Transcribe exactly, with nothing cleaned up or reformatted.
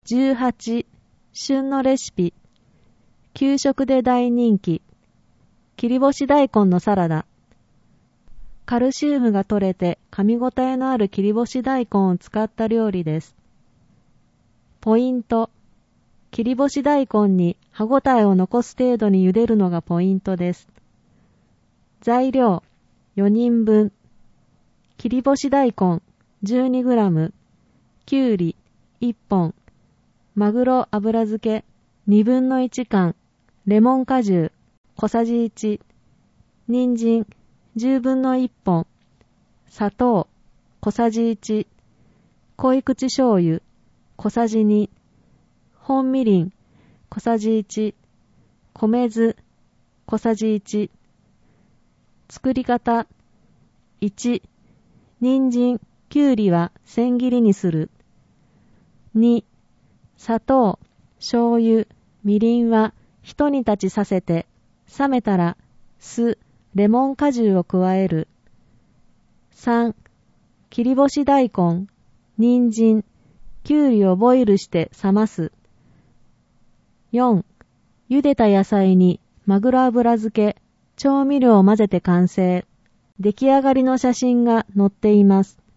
じゅうはち、旬のレシピ。給食で大人気。切り干し大根のサラダ。カルシウムが取れて噛み応えのある切り干し大根を使った料理です。ポイント。切り干し大根に歯ごたえを残す程度に茹でるのがポイントです。材料よにんぶん。切り干し大根 じゅうにグラム、きゅうりいっぽん、マグロ油漬けにぶんのいちかん、レモン果汁小さじいち、人参じゅうぶんのいっぽん、砂糖小さじいち、濃い口醤油小さじに、本みりん小さじいち、米酢小さじいち。作り方いち、人参、きゅうりは千切りにする。に、砂糖、醤油、みりんは一煮立ちさせて、冷めたら酢、レモン果汁を加える。さん、切り干し大根、人参、きゅうりをボイルして冷ます。よん、茹でた野菜にマグロ油漬け、調味料を混ぜて完成。出来上がりの写真が載っています。